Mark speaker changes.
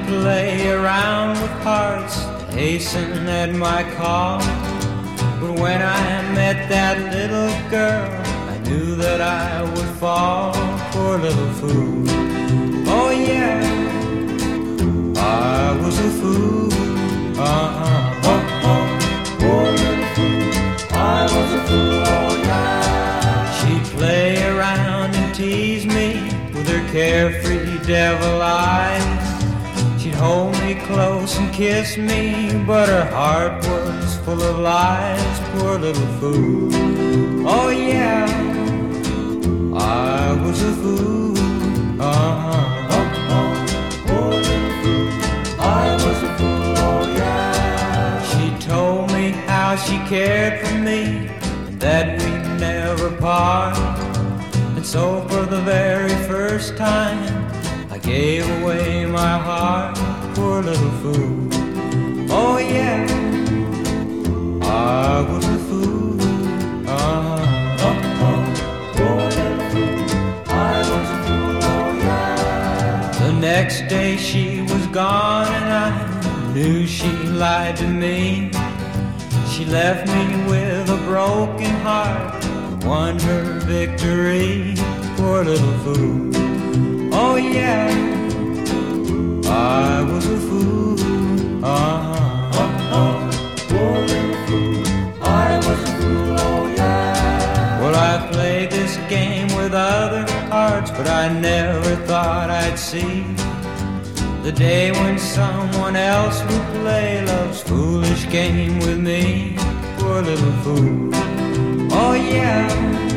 Speaker 1: play around with hearts, hasten at my call. But when I met that little girl, I knew that I would fall. Poor little fool. Oh yeah, I was a fool. Uh-huh.
Speaker 2: Oh, oh, poor little fool. I was a fool, oh yeah.
Speaker 1: She'd play around and tease me with her carefree devil eyes. She'd hold me close and kiss me, but her heart was full of lies. Poor little fool. Oh yeah, I was a fool. Uh-huh.
Speaker 2: Oh, oh, poor little fool. I was a fool, oh yeah.
Speaker 1: She told me how she cared for me and that we'd never part. And so for the very first time I gave away my heart. Poor little fool. Oh yeah, I was a fool. Uh-huh.
Speaker 2: Oh, oh, poor little fool. I was a fool, oh yeah.
Speaker 1: The next day she was gone and I knew she lied to me. She left me with a broken heart, won her victory. Poor little fool. Oh yeah, I was a fool. Uh-huh.
Speaker 2: Oh, oh, poor little fool. I was a fool, oh yeah.
Speaker 1: Well, I played this game with other hearts, but I never thought I'd see the day when someone else would play love's foolish game with me. Poor little fool. Oh yeah,